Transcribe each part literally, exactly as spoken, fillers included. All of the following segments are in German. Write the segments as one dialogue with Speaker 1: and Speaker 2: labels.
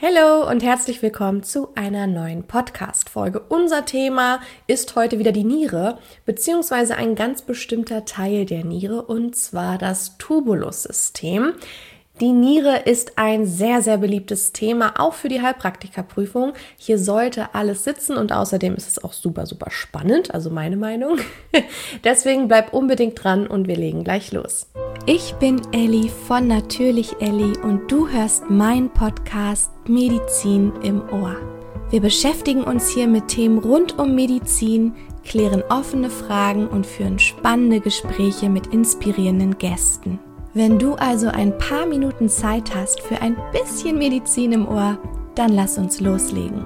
Speaker 1: Hallo und herzlich willkommen zu einer neuen Podcast-Folge. Unser Thema ist heute wieder die Niere, beziehungsweise ein ganz bestimmter Teil der Niere, und zwar das Tubulussystem. Die Niere ist ein sehr, sehr beliebtes Thema, auch für die Heilpraktikerprüfung. Hier sollte alles sitzen und außerdem ist es auch super, super spannend, also meine Meinung. Deswegen bleib unbedingt dran und wir legen gleich los.
Speaker 2: Ich bin Elli von Natürlich Elli und du hörst meinen Podcast Medizin im Ohr. Wir beschäftigen uns hier mit Themen rund um Medizin, klären offene Fragen und führen spannende Gespräche mit inspirierenden Gästen. Wenn du also ein paar Minuten Zeit hast für ein bisschen Medizin im Ohr, dann lass uns loslegen.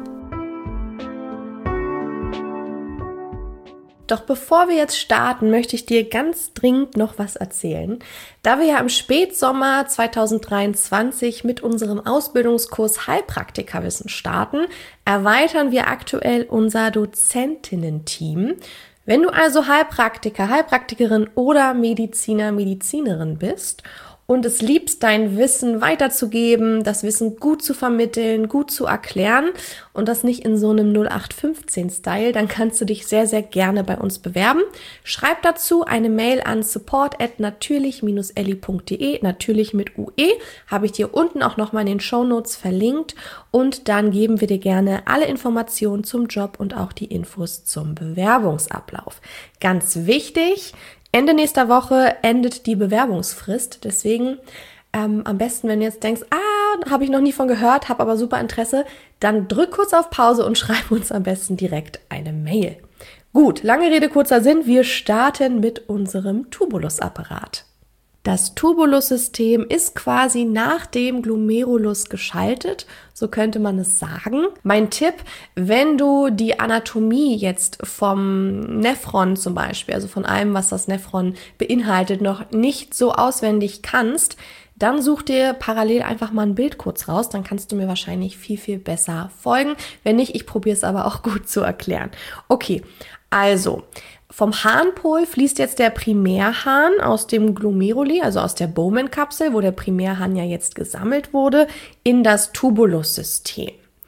Speaker 1: Doch bevor wir jetzt starten, möchte ich dir ganz dringend noch was erzählen. Da wir ja im Spätsommer zwanzig dreiundzwanzig mit unserem Ausbildungskurs Heilpraktikerwissen starten, erweitern wir aktuell unser Dozentinnen-Team. Wenn du also Heilpraktiker, Heilpraktikerin oder Mediziner, Medizinerin bist und es liebst, dein Wissen weiterzugeben, das Wissen gut zu vermitteln, gut zu erklären und das nicht in so einem null acht fünfzehn Style, dann kannst du dich sehr, sehr gerne bei uns bewerben. Schreib dazu eine Mail an support at natürlich dash elli punkt de, natürlich mit U E, habe ich dir unten auch nochmal in den Shownotes verlinkt, und dann geben wir dir gerne alle Informationen zum Job und auch die Infos zum Bewerbungsablauf. Ganz wichtig, Ende nächster Woche endet die Bewerbungsfrist, deswegen ähm, am besten, wenn du jetzt denkst, ah, habe ich noch nie von gehört, habe aber super Interesse, dann drück kurz auf Pause und schreib uns am besten direkt eine Mail. Gut, lange Rede, kurzer Sinn, wir starten mit unserem Tubulusapparat. Das Tubulussystem ist quasi nach dem Glomerulus geschaltet, so könnte man es sagen. Mein Tipp, wenn du die Anatomie jetzt vom Nephron zum Beispiel, also von allem, was das Nephron beinhaltet, noch nicht so auswendig kannst, dann such dir parallel einfach mal ein Bild kurz raus, dann kannst du mir wahrscheinlich viel, viel besser folgen. Wenn nicht, ich probiere es aber auch gut zu erklären. Okay, also vom Harnpol fließt jetzt der Primärhahn aus dem Glomeruli, also aus der Bowman-Kapsel, wo der Primärhahn ja jetzt gesammelt wurde, in das Tubulussystem.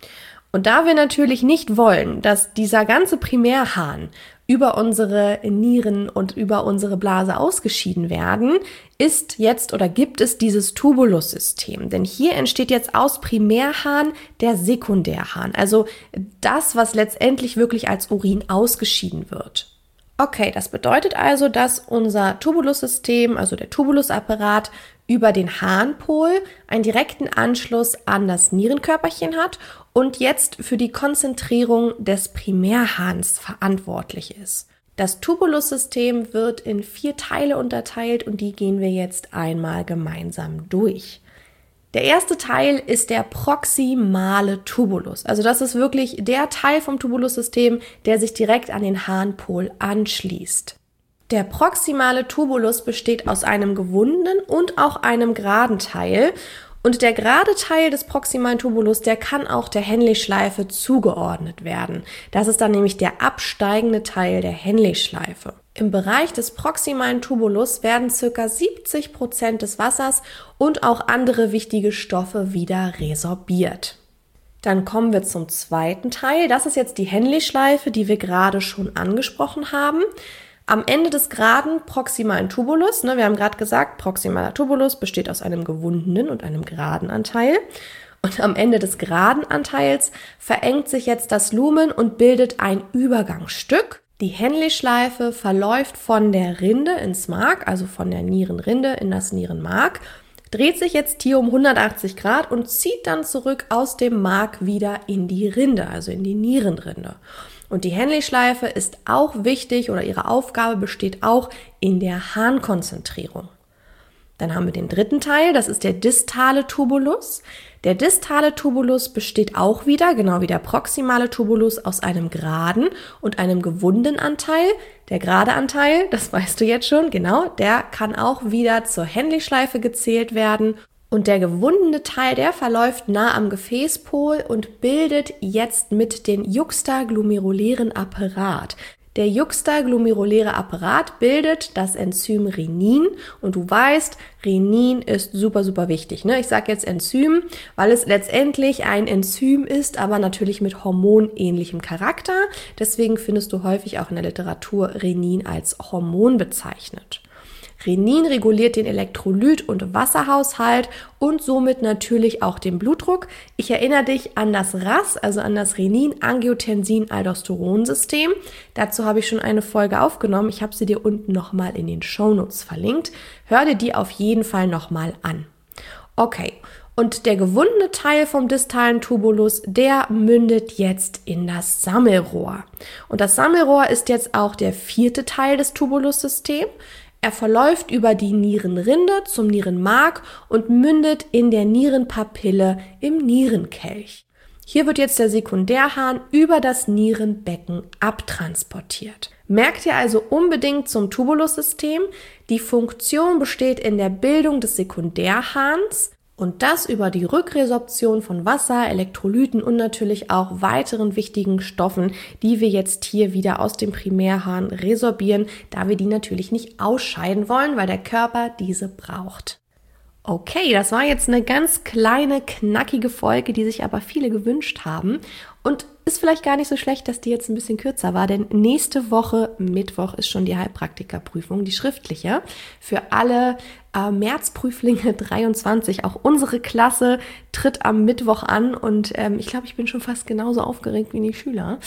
Speaker 1: Und da wir natürlich nicht wollen, dass dieser ganze Primärhahn über unsere Nieren und über unsere Blase ausgeschieden werden, ist jetzt oder gibt es dieses Tubulussystem. Denn hier entsteht jetzt aus Primärhahn der Sekundärhahn, also das, was letztendlich wirklich als Urin ausgeschieden wird. Okay, das bedeutet also, dass unser Tubulussystem, also der Tubulusapparat, über den Harnpol einen direkten Anschluss an das Nierenkörperchen hat und jetzt für die Konzentrierung des Primärhahns verantwortlich ist. Das Tubulussystem wird in vier Teile unterteilt und die gehen wir jetzt einmal gemeinsam durch. Der erste Teil ist der proximale Tubulus. Also das ist wirklich der Teil vom Tubulussystem, der sich direkt an den Harnpol anschließt. Der proximale Tubulus besteht aus einem gewundenen und auch einem geraden Teil. Und der gerade Teil des proximalen Tubulus, der kann auch der Henle-Schleife zugeordnet werden. Das ist dann nämlich der absteigende Teil der Henle-Schleife. Im Bereich des proximalen Tubulus werden ca. siebzig Prozent des Wassers und auch andere wichtige Stoffe wieder resorbiert. Dann kommen wir zum zweiten Teil. Das ist jetzt die Henle-Schleife, die wir gerade schon angesprochen haben. Am Ende des geraden proximalen Tubulus, ne, wir haben gerade gesagt, proximaler Tubulus besteht aus einem gewundenen und einem geraden Anteil. Und am Ende des geraden Anteils verengt sich jetzt das Lumen und bildet ein Übergangsstück. Die Henle-Schleife verläuft von der Rinde ins Mark, also von der Nierenrinde in das Nierenmark, dreht sich jetzt hier um hundertachtzig Grad und zieht dann zurück aus dem Mark wieder in die Rinde, also in die Nierenrinde. Und die Henle-Schleife ist auch wichtig oder ihre Aufgabe besteht auch in der Harnkonzentrierung. Dann haben wir den dritten Teil, das ist der distale Tubulus. Der distale Tubulus besteht auch wieder, genau wie der proximale Tubulus, aus einem geraden und einem gewundenen Anteil. Der gerade Anteil, das weißt du jetzt schon, genau, der kann auch wieder zur Henle-Schleife gezählt werden. Und der gewundene Teil, der verläuft nah am Gefäßpol und bildet jetzt mit den juxtaglomerulären Apparat. Der juxtaglomeruläre Apparat bildet das Enzym Renin und du weißt, Renin ist super, super wichtig. Ne? Ich sage jetzt Enzym, weil es letztendlich ein Enzym ist, aber natürlich mit hormonähnlichem Charakter. Deswegen findest du häufig auch in der Literatur Renin als Hormon bezeichnet. Renin reguliert den Elektrolyt- und Wasserhaushalt und somit natürlich auch den Blutdruck. Ich erinnere dich an das R A S, also an das Renin-Angiotensin-Aldosteron-System. Dazu habe ich schon eine Folge aufgenommen. Ich habe sie dir unten nochmal in den Shownotes verlinkt. Hör dir die auf jeden Fall nochmal an. Okay, und der gewundene Teil vom distalen Tubulus, der mündet jetzt in das Sammelrohr. Und das Sammelrohr ist jetzt auch der vierte Teil des Tubulussystems. Er verläuft über die Nierenrinde zum Nierenmark und mündet in der Nierenpapille im Nierenkelch. Hier wird jetzt der Sekundärharn über das Nierenbecken abtransportiert. Merkt ihr also unbedingt zum Tubulussystem, die Funktion besteht in der Bildung des Sekundärharns und das über die Rückresorption von Wasser, Elektrolyten und natürlich auch weiteren wichtigen Stoffen, die wir jetzt hier wieder aus dem Primärharn resorbieren, da wir die natürlich nicht ausscheiden wollen, weil der Körper diese braucht. Okay, das war jetzt eine ganz kleine, knackige Folge, die sich aber viele gewünscht haben. Und ist vielleicht gar nicht so schlecht, dass die jetzt ein bisschen kürzer war, denn nächste Woche, Mittwoch, ist schon die Heilpraktikerprüfung, die schriftliche, für alle äh, Märzprüflinge dreiundzwanzig. Auch unsere Klasse tritt am Mittwoch an und ähm, ich glaube, ich bin schon fast genauso aufgeregt wie die Schüler.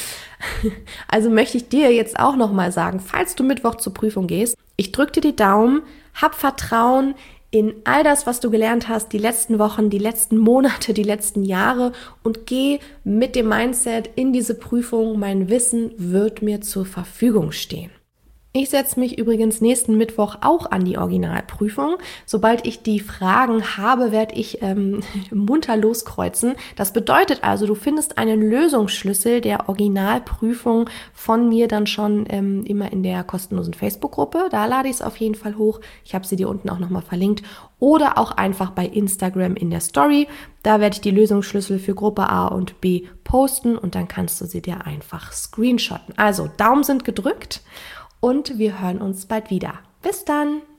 Speaker 1: Also möchte ich dir jetzt auch nochmal sagen, falls du Mittwoch zur Prüfung gehst, ich drücke dir die Daumen, hab Vertrauen in all das, was du gelernt hast, die letzten Wochen, die letzten Monate, die letzten Jahre und geh mit dem Mindset in diese Prüfung. Mein Wissen wird mir zur Verfügung stehen. Ich setze mich übrigens nächsten Mittwoch auch an die Originalprüfung. Sobald ich die Fragen habe, werde ich ähm, munter loskreuzen. Das bedeutet also, du findest einen Lösungsschlüssel der Originalprüfung von mir dann schon ähm, immer in der kostenlosen Facebook-Gruppe. Da lade ich es auf jeden Fall hoch. Ich habe sie dir unten auch nochmal verlinkt. Oder auch einfach bei Instagram in der Story. Da werde ich die Lösungsschlüssel für Gruppe A und B posten und dann kannst du sie dir einfach screenshotten. Also Daumen sind gedrückt. Und wir hören uns bald wieder. Bis dann!